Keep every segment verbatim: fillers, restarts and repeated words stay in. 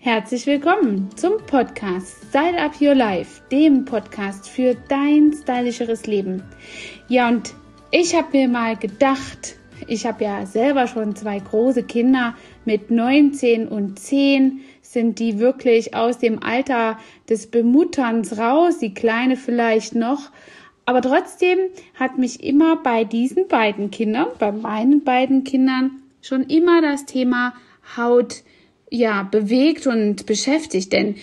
Herzlich willkommen zum Podcast Style Up Your Life, dem Podcast für dein stylischeres Leben. Ja, und ich habe mir mal gedacht, ich habe ja selber schon zwei große Kinder mit neunzehn und zehn, sind die wirklich aus dem Alter des Bemutterns raus, die Kleine vielleicht noch. Aber trotzdem hat mich immer bei diesen beiden Kindern, bei meinen beiden Kindern, schon immer das Thema Haut ja, bewegt und beschäftigt, denn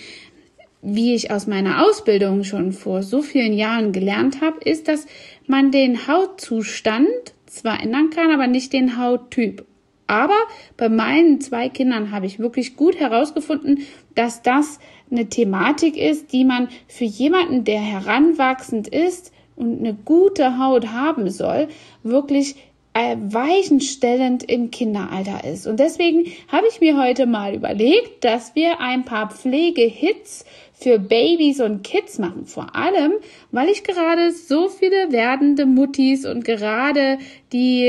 wie ich aus meiner Ausbildung schon vor so vielen Jahren gelernt habe, ist, dass man den Hautzustand zwar ändern kann, aber nicht den Hauttyp. Aber bei meinen zwei Kindern habe ich wirklich gut herausgefunden, dass das eine Thematik ist, die man für jemanden, der heranwachsend ist und eine gute Haut haben soll, wirklich weichenstellend im Kinderalter ist. Und deswegen habe ich mir heute mal überlegt, dass wir ein paar Pflegehits für Babys und Kids machen. Vor allem, weil ich gerade so viele werdende Muttis und gerade die,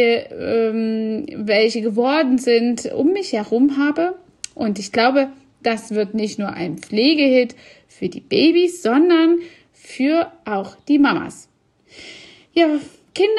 ähm, welche geworden sind, um mich herum habe. Und ich glaube, das wird nicht nur ein Pflegehit für die Babys, sondern für auch die Mamas. Ja, Kinder,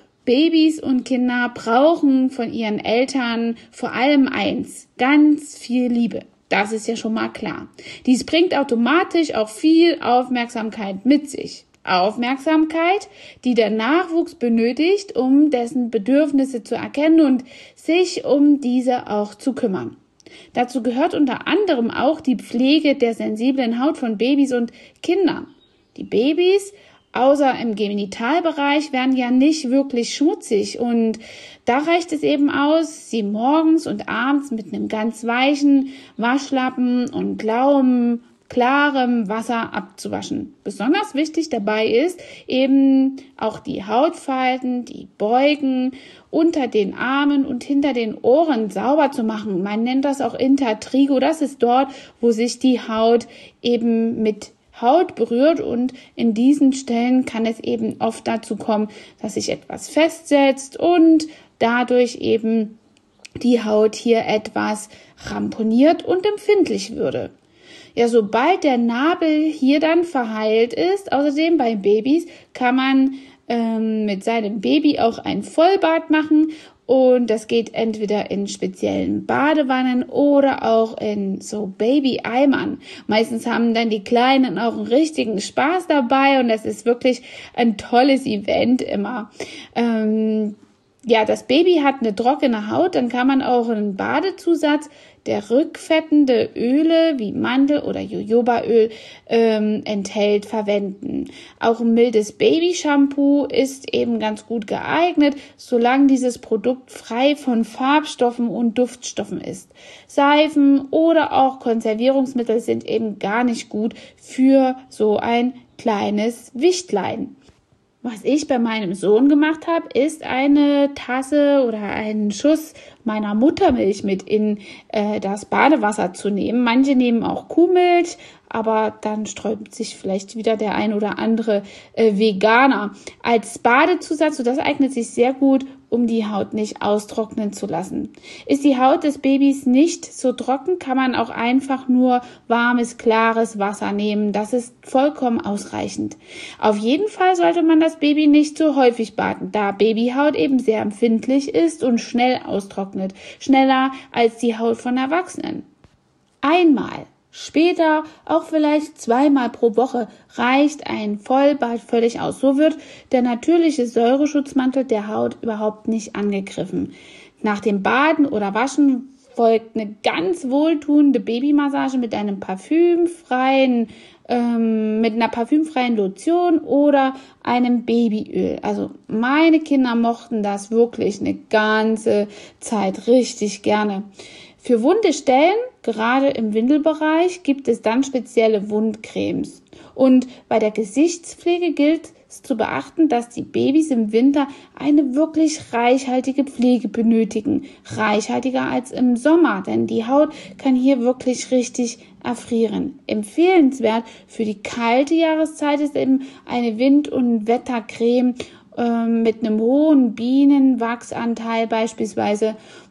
Babys und Kinder brauchen von ihren Eltern vor allem eins, ganz viel Liebe. Das ist ja schon mal klar. Dies bringt automatisch auch viel Aufmerksamkeit mit sich. Aufmerksamkeit, die der Nachwuchs benötigt, um dessen Bedürfnisse zu erkennen und sich um diese auch zu kümmern. Dazu gehört unter anderem auch die Pflege der sensiblen Haut von Babys und Kindern. Die Babys, außer im Genitalbereich, werden ja nicht wirklich schmutzig und da reicht es eben aus, sie morgens und abends mit einem ganz weichen Waschlappen und lauem, klarem Wasser abzuwaschen. Besonders wichtig dabei ist eben auch die Hautfalten, die Beugen unter den Armen und hinter den Ohren sauber zu machen. Man nennt das auch Intertrigo. Das ist dort, wo sich die Haut eben mit Haut berührt und in diesen Stellen kann es eben oft dazu kommen, dass sich etwas festsetzt und dadurch eben die Haut hier etwas ramponiert und empfindlich würde. Ja, sobald der Nabel hier dann verheilt ist, außerdem bei Babys, kann man ähm, mit seinem Baby auch ein Vollbad machen. Und das geht entweder in speziellen Badewannen oder auch in so Baby-Eimern. Meistens haben dann die Kleinen auch einen richtigen Spaß dabei und das ist wirklich ein tolles Event immer. Ähm, ja, das Baby hat eine trockene Haut, dann kann man auch einen Badezusatz, der rückfettende Öle wie Mandel- oder Jojobaöl ähm, enthält, verwenden. Auch ein mildes Babyshampoo ist eben ganz gut geeignet, solange dieses Produkt frei von Farbstoffen und Duftstoffen ist. Seifen oder auch Konservierungsmittel sind eben gar nicht gut für so ein kleines Wichtlein. Was ich bei meinem Sohn gemacht habe, ist eine Tasse oder einen Schuss meiner Muttermilch mit in äh, das Badewasser zu nehmen. Manche nehmen auch Kuhmilch, aber dann sträubt sich vielleicht wieder der ein oder andere äh, Veganer als Badezusatz. Und das eignet sich sehr gut, um die Haut nicht austrocknen zu lassen. Ist die Haut des Babys nicht so trocken, kann man auch einfach nur warmes, klares Wasser nehmen. Das ist vollkommen ausreichend. Auf jeden Fall sollte man das Baby nicht so häufig baden, da Babyhaut eben sehr empfindlich ist und schnell austrocknet. Schneller als die Haut von Erwachsenen. Einmal. Später auch vielleicht zweimal pro Woche reicht ein Vollbad völlig aus. So wird der natürliche Säureschutzmantel der Haut überhaupt nicht angegriffen. Nach dem Baden oder Waschen folgt eine ganz wohltuende Babymassage mit einem parfümfreien, ähm, mit einer parfümfreien Lotion oder einem Babyöl. Also meine Kinder mochten das wirklich eine ganze Zeit richtig gerne. Für wunde Stellen, gerade im Windelbereich, gibt es dann spezielle Wundcremes. Und bei der Gesichtspflege gilt es zu beachten, dass die Babys im Winter eine wirklich reichhaltige Pflege benötigen. Reichhaltiger als im Sommer, denn die Haut kann hier wirklich richtig erfrieren. Empfehlenswert für die kalte Jahreszeit ist eben eine Wind- und Wettercreme äh, mit einem hohen Bienenwachsanteil beispielsweise.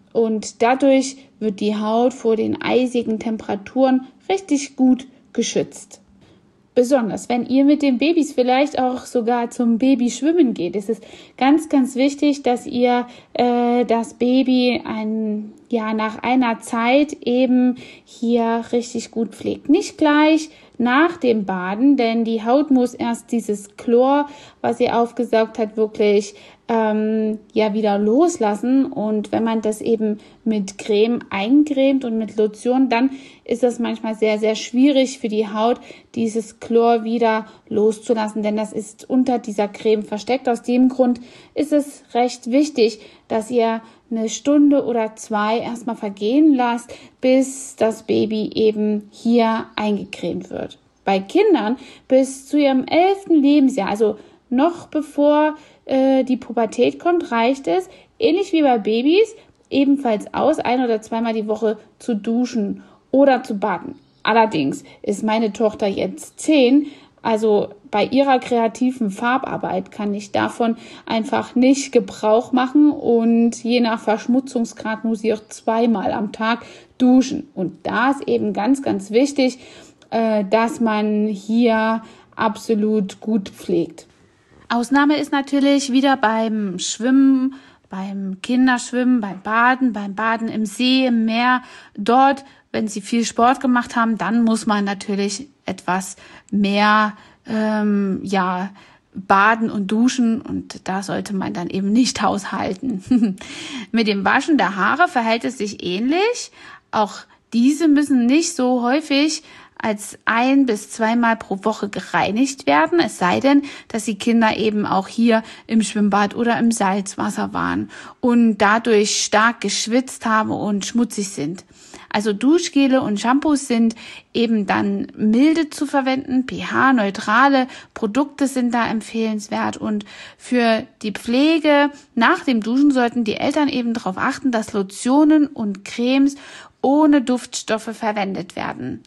Und dadurch wird die Haut vor den eisigen Temperaturen richtig gut geschützt. Besonders wenn ihr mit den Babys vielleicht auch sogar zum Babyschwimmen geht, ist es ganz, ganz wichtig, dass ihr äh, das Baby ein, ja, nach einer Zeit eben hier richtig gut pflegt. Nicht gleich nach dem Baden, denn die Haut muss erst dieses Chlor, was sie aufgesaugt hat, wirklich ähm, ja wieder loslassen. Und wenn man das eben mit Creme eincremt und mit Lotion, dann ist das manchmal sehr, sehr schwierig für die Haut, dieses Chlor wieder loszulassen, denn das ist unter dieser Creme versteckt. Aus dem Grund ist es recht wichtig, dass ihr eine Stunde oder zwei erstmal vergehen lasst, bis das Baby eben hier eingecremt wird. Bei Kindern bis zu ihrem elften Lebensjahr, also noch bevor äh, die Pubertät kommt, reicht es, ähnlich wie bei Babys, ebenfalls aus, ein- oder zweimal die Woche zu duschen oder zu baden. Allerdings ist meine Tochter jetzt zehn, also bei ihrer kreativen Farbarbeit kann ich davon einfach nicht Gebrauch machen und je nach Verschmutzungsgrad muss sie auch zweimal am Tag duschen. Und da ist eben ganz, ganz wichtig, äh, dass man hier absolut gut pflegt. Ausnahme ist natürlich wieder beim Schwimmen, beim Kinderschwimmen, beim Baden, beim Baden im See, im Meer. Dort, wenn sie viel Sport gemacht haben, dann muss man natürlich etwas mehr ähm, ja baden und duschen und da sollte man dann eben nicht haushalten. Mit dem Waschen der Haare verhält es sich ähnlich. Auch diese müssen nicht so häufig als ein- bis zweimal pro Woche gereinigt werden, es sei denn, dass die Kinder eben auch hier im Schwimmbad oder im Salzwasser waren und dadurch stark geschwitzt haben und schmutzig sind. Also Duschgele und Shampoos sind eben dann milde zu verwenden, pH-neutrale Produkte sind da empfehlenswert und für die Pflege nach dem Duschen sollten die Eltern eben darauf achten, dass Lotionen und Cremes ohne Duftstoffe verwendet werden.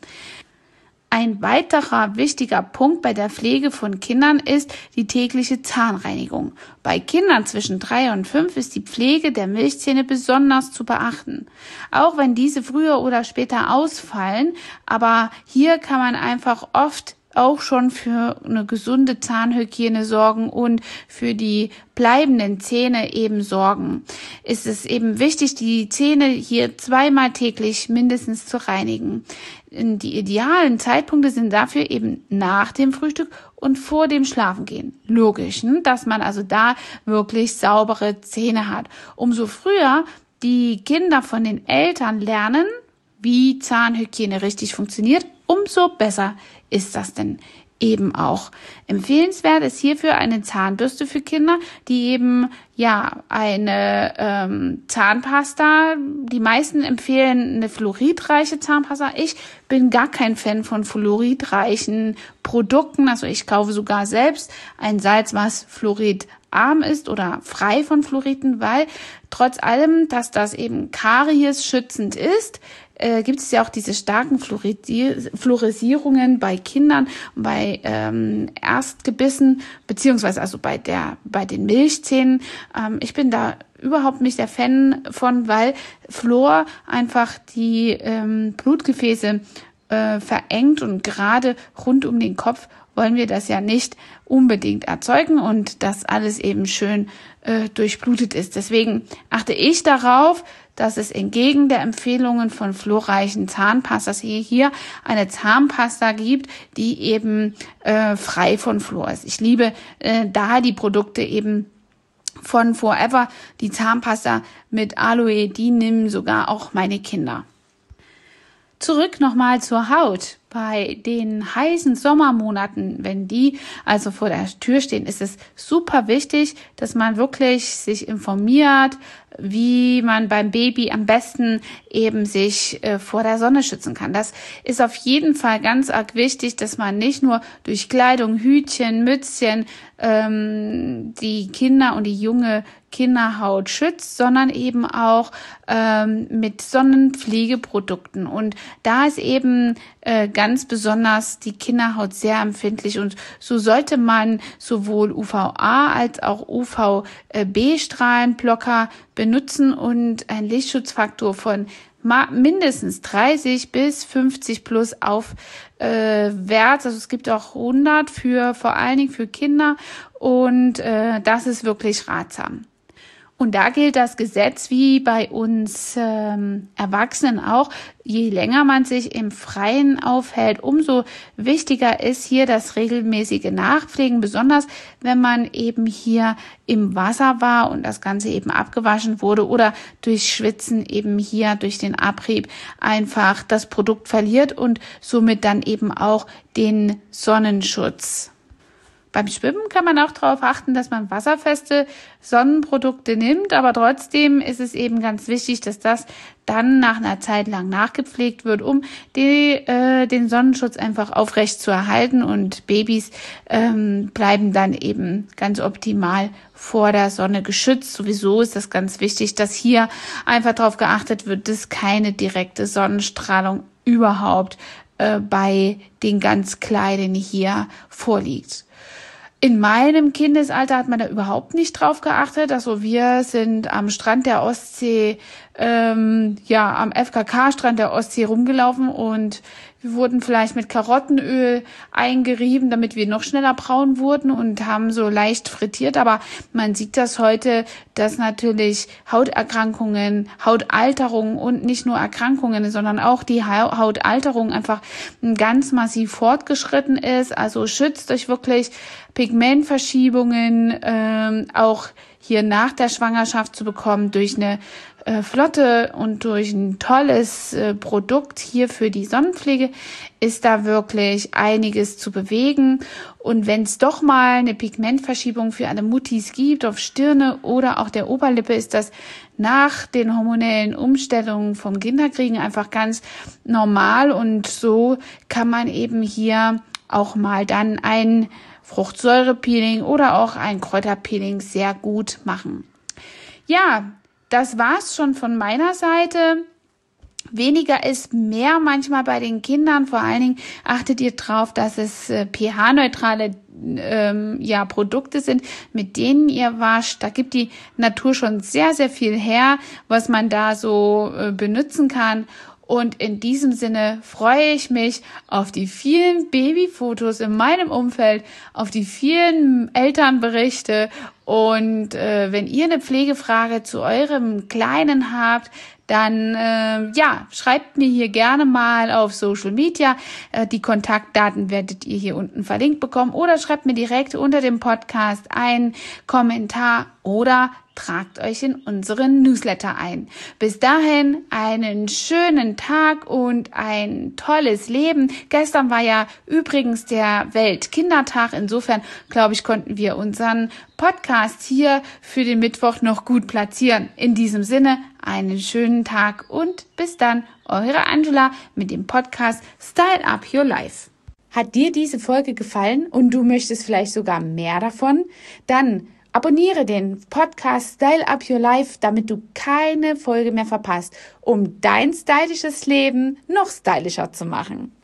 Ein weiterer wichtiger Punkt bei der Pflege von Kindern ist die tägliche Zahnreinigung. Bei Kindern zwischen drei und fünf ist die Pflege der Milchzähne besonders zu beachten. Auch wenn diese früher oder später ausfallen, aber hier kann man einfach oft auch schon für eine gesunde Zahnhygiene sorgen und für die bleibenden Zähne eben sorgen. Ist es eben wichtig, die Zähne hier zweimal täglich mindestens zu reinigen. Die idealen Zeitpunkte sind dafür eben nach dem Frühstück und vor dem Schlafengehen. Logisch, dass man also da wirklich saubere Zähne hat. Umso früher die Kinder von den Eltern lernen, wie Zahnhygiene richtig funktioniert, umso besser ist das denn eben auch. Empfehlenswert ist hierfür eine Zahnbürste für Kinder, die eben ja eine ähm, Zahnpasta, die meisten empfehlen eine fluoridreiche Zahnpasta. Ich bin gar kein Fan von fluoridreichen Produkten, also ich kaufe sogar selbst ein Salz, was fluoridarm ist oder frei von Fluoriden, weil trotz allem, dass das eben Karies schützend ist, äh, gibt es ja auch diese starken Fluorisierungen bei Kindern, bei ähm, Erstgebissen, beziehungsweise also bei der bei den Milchzähnen. Ähm, ich bin da überhaupt nicht der Fan von, weil Fluor einfach die ähm, Blutgefäße äh, verengt und gerade rund um den Kopf wollen wir das ja nicht unbedingt erzeugen und dass alles eben schön äh, durchblutet ist. Deswegen achte ich darauf, dass es entgegen der Empfehlungen von fluorreichen Zahnpastas hier, hier eine Zahnpasta gibt, die eben äh, frei von Fluor ist. Ich liebe äh, da die Produkte eben von Forever, die Zahnpasta mit Aloe, die nehmen sogar auch meine Kinder. Zurück nochmal zur Haut. Bei den heißen Sommermonaten, wenn die also vor der Tür stehen, ist es super wichtig, dass man wirklich sich informiert, wie man beim Baby am besten eben sich äh, vor der Sonne schützen kann. Das ist auf jeden Fall ganz arg wichtig, dass man nicht nur durch Kleidung, Hütchen, Mützchen ähm, die Kinder und die junge Kinderhaut schützt, sondern eben auch ähm, mit Sonnenpflegeprodukten. Und da ist eben äh, ganz besonders die Kinderhaut sehr empfindlich und so sollte man sowohl U V A als auch U V B-Strahlenblocker benutzen und einen Lichtschutzfaktor von mindestens dreißig bis fünfzig plus aufwärts. Äh, also es gibt auch hundert für vor allen Dingen für Kinder und äh, das ist wirklich ratsam. Und da gilt das Gesetz wie bei uns ähm, Erwachsenen auch. Je länger man sich im Freien aufhält, umso wichtiger ist hier das regelmäßige Nachpflegen, besonders wenn man eben hier im Wasser war und das Ganze eben abgewaschen wurde oder durch Schwitzen eben hier durch den Abrieb einfach das Produkt verliert und somit dann eben auch den Sonnenschutz. Beim Schwimmen kann man auch darauf achten, dass man wasserfeste Sonnenprodukte nimmt, aber trotzdem ist es eben ganz wichtig, dass das dann nach einer Zeit lang nachgepflegt wird, um die, äh, den Sonnenschutz einfach aufrecht zu erhalten und Babys ähm, bleiben dann eben ganz optimal vor der Sonne geschützt. Sowieso ist das ganz wichtig, dass hier einfach darauf geachtet wird, dass keine direkte Sonnenstrahlung überhaupt äh, bei den ganz Kleinen hier vorliegt. In meinem Kindesalter hat man da überhaupt nicht drauf geachtet. Also wir sind am Strand der Ostsee, ähm, ja, am F K K-Strand der Ostsee rumgelaufen und wir wurden vielleicht mit Karottenöl eingerieben, damit wir noch schneller braun wurden und haben so leicht frittiert. Aber man sieht das heute, dass natürlich Hauterkrankungen, Hautalterung und nicht nur Erkrankungen, sondern auch die Hautalterung einfach ganz massiv fortgeschritten ist. Also schützt euch wirklich, Pigmentverschiebungen ähm, auch hier nach der Schwangerschaft zu bekommen durch eine äh, Flotte und durch ein tolles äh, Produkt hier für die Sonnenpflege ist da wirklich einiges zu bewegen. Und wenn es doch mal eine Pigmentverschiebung für alle Muttis gibt, auf Stirne oder auch der Oberlippe, ist das nach den hormonellen Umstellungen vom Kinderkriegen einfach ganz normal und so kann man eben hier auch mal dann ein Fruchtsäurepeeling oder auch ein Kräuterpeeling sehr gut machen. Ja, das war's schon von meiner Seite. Weniger ist mehr manchmal bei den Kindern. Vor allen Dingen achtet ihr drauf, dass es äh, pH-neutrale ähm, ja, Produkte sind, mit denen ihr wascht. Da gibt die Natur schon sehr, sehr viel her, was man da so äh, benutzen kann. Und in diesem Sinne freue ich mich auf die vielen Babyfotos in meinem Umfeld, auf die vielen Elternberichte. Und äh, wenn ihr eine Pflegefrage zu eurem Kleinen habt, dann äh, ja, schreibt mir hier gerne mal auf Social Media. Äh, die Kontaktdaten werdet ihr hier unten verlinkt bekommen oder schreibt mir direkt unter dem Podcast einen Kommentar oder tragt euch in unseren Newsletter ein. Bis dahin einen schönen Tag und ein tolles Leben. Gestern war ja übrigens der Weltkindertag. Insofern, glaube ich, konnten wir unseren Podcast hier für den Mittwoch noch gut platzieren. In diesem Sinne, einen schönen Tag und bis dann, eure Angela mit dem Podcast Style Up Your Life. Hat dir diese Folge gefallen und du möchtest vielleicht sogar mehr davon? Dann abonniere den Podcast Style Up Your Life, damit du keine Folge mehr verpasst, um dein stylisches Leben noch stylischer zu machen.